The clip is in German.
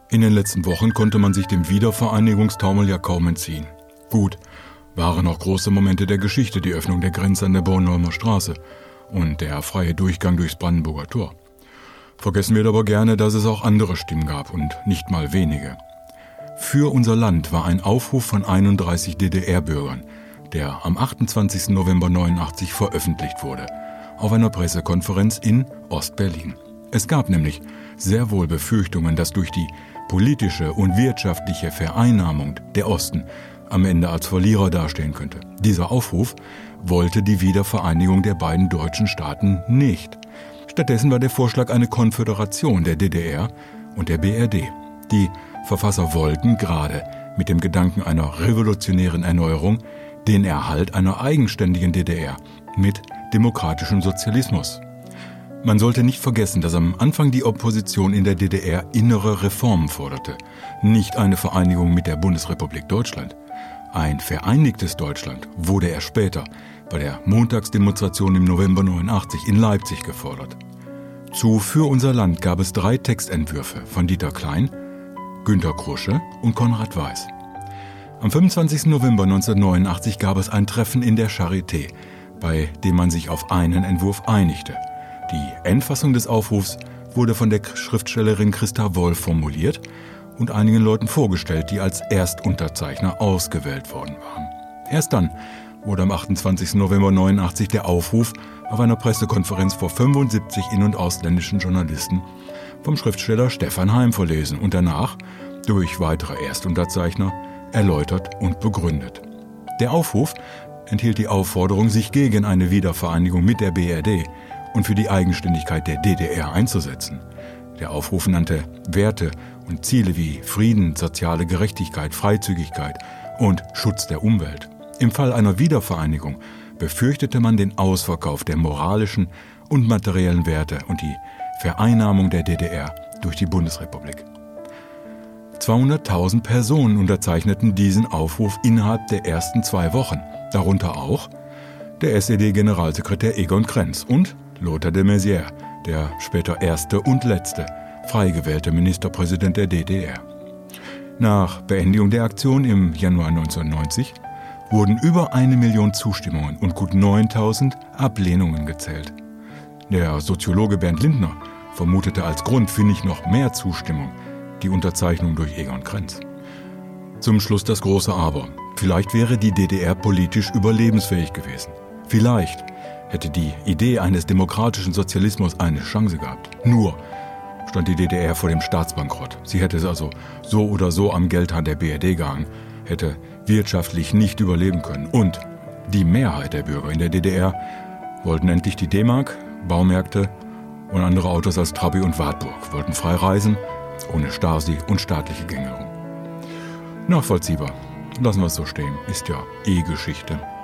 In den letzten Wochen konnte man sich dem Wiedervereinigungstaumel ja kaum entziehen. Gut, waren auch große Momente der Geschichte, die Öffnung der Grenze an der Bornholmer Straße und der freie Durchgang durchs Brandenburger Tor. Vergessen wir aber gerne, dass es auch andere Stimmen gab und nicht mal wenige. Für unser Land war ein Aufruf von 31 DDR-Bürgern, der am 28. November 1989 veröffentlicht wurde, auf einer Pressekonferenz in Ostberlin. Es gab nämlich sehr wohl Befürchtungen, dass durch die politische und wirtschaftliche Vereinnahmung der Osten am Ende als Verlierer dastehen könnte. Dieser Aufruf wollte die Wiedervereinigung der beiden deutschen Staaten nicht. Stattdessen war der Vorschlag eine Konföderation der DDR und der BRD. Die Verfasser wollten gerade mit dem Gedanken einer revolutionären Erneuerung den Erhalt einer eigenständigen DDR mit demokratischem Sozialismus. Man sollte nicht vergessen, dass am Anfang die Opposition in der DDR innere Reformen forderte, nicht eine Vereinigung mit der Bundesrepublik Deutschland. Ein vereinigtes Deutschland wurde erst später bei der Montagsdemonstration im November 1989 in Leipzig gefordert. Zu Für unser Land gab es 3 Textentwürfe von Dieter Klein, Günter Krusche und Konrad Weiß. Am 25. November 1989 gab es ein Treffen in der Charité, bei dem man sich auf einen Entwurf einigte. Die Endfassung des Aufrufs wurde von der Schriftstellerin Christa Wolf formuliert und einigen Leuten vorgestellt, die als Erstunterzeichner ausgewählt worden waren. Erst dann wurde am 28. November 1989 der Aufruf auf einer Pressekonferenz vor 75 in- und ausländischen Journalisten vom Schriftsteller Stefan Heym verlesen und danach durch weitere Erstunterzeichner erläutert und begründet. Der Aufruf enthielt die Aufforderung, sich gegen eine Wiedervereinigung mit der BRD und für die Eigenständigkeit der DDR einzusetzen. Der Aufruf nannte Werte und Ziele wie Frieden, soziale Gerechtigkeit, Freizügigkeit und Schutz der Umwelt. Im Fall einer Wiedervereinigung befürchtete man den Ausverkauf der moralischen und materiellen Werte und die Vereinnahmung der DDR durch die Bundesrepublik. 200.000 Personen unterzeichneten diesen Aufruf innerhalb der ersten 2 Wochen, darunter auch der SED-Generalsekretär Egon Krenz und Lothar de Maizière, der später erste und letzte frei gewählte Ministerpräsident der DDR. Nach Beendigung der Aktion im Januar 1990 wurden über 1 Million Zustimmungen und gut 9.000 Ablehnungen gezählt. Der Soziologe Bernd Lindner vermutete als Grund für nicht noch mehr Zustimmung die Unterzeichnung durch Egon Krenz. Zum Schluss das große Aber. Vielleicht wäre die DDR politisch überlebensfähig gewesen. Vielleicht hätte die Idee eines demokratischen Sozialismus eine Chance gehabt. Nur stand die DDR vor dem Staatsbankrott. Sie hätte es also so oder so am Geldhahn der BRD gehangen, hätte wirtschaftlich nicht überleben können. Und die Mehrheit der Bürger in der DDR wollten endlich die D-Mark, Baumärkte und andere Autos als Trabi und Wartburg, wollten frei reisen, ohne Stasi und staatliche Gängerung. Nachvollziehbar. Lassen wir es so stehen. Ist ja Geschichte.